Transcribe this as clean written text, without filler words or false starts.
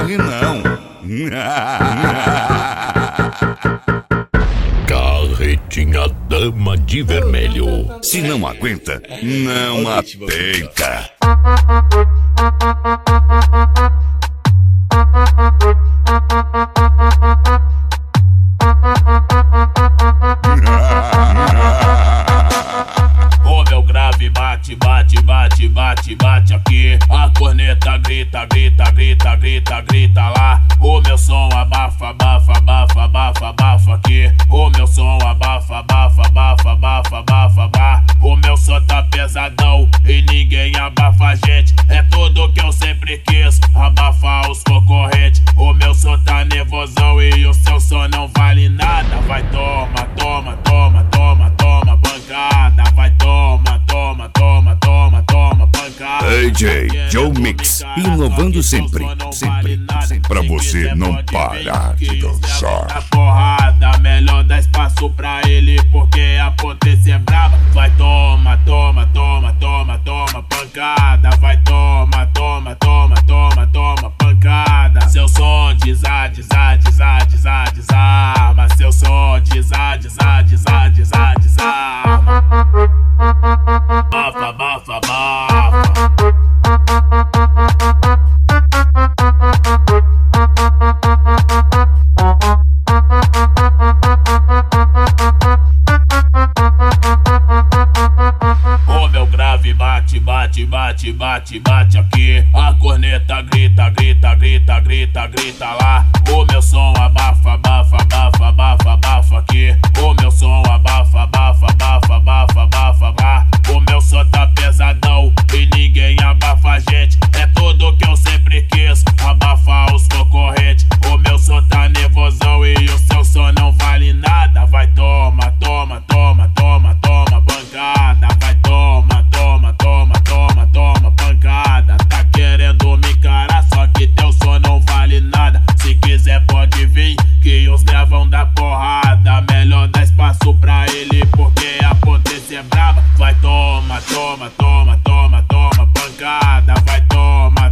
morre não. Carretinha Dama de Vermelho. Se não aguenta, não atenta. O meu grave bate, bate, bate, bate, bate aqui. A corneta grita, grita, grita, grita, grita lá. O meu som abafa, abafa, abafa, abafa, abafa aqui. O meu som abafa, abafa, abafa, abafa, abafa, abafa. O meu som tá pesadão e ninguém abafa a gente. É tudo que eu sempre quis, abafar os concorrentes. O meu som tá nervosão e o seu som não vale nada. Vai toma, toma, toma, toma, toma pancada. Vai toma, toma, toma, toma, toma pancada. DJ Joe Mix, inovando sempre, sempre, sempre, pra você não parar de dançar. A porrada, melhor dar espaço pra ele, porque a potência é brava. Vai toma, toma, toma, toma, toma pancada. Vai toma, toma, toma, toma, toma pancada. Seu som desarma, desarma. Seu som desarma, desarma. Bafa, bafa, bafa. O meu grave bate, bate, bate, bate, bate aqui. A corneta grita, grita, grita, grita, grita lá. O meu som abafa, abafa, abafa, abafa, abafa aqui. O meu som abafa, abafa, abafa, abafa, abafa, abafa. O meu som tá pesadão e ninguém abafa a gente. É tudo que eu sempre quis, abafar os concorrentes. O meu som tá nervosão e o seu som não vale nada. Vai toma, toma, toma, toma, toma pancada. Vai toma, toma, toma, toma, toma pancada. Tá querendo me encarar, só que teu som não vale nada. Se quiser pode vir, que os gravão da porrada. Melhor dar espaço pra ele, porque a potência é brava. Vai toma, toma, toma, toma, toma pancada. Vai toma,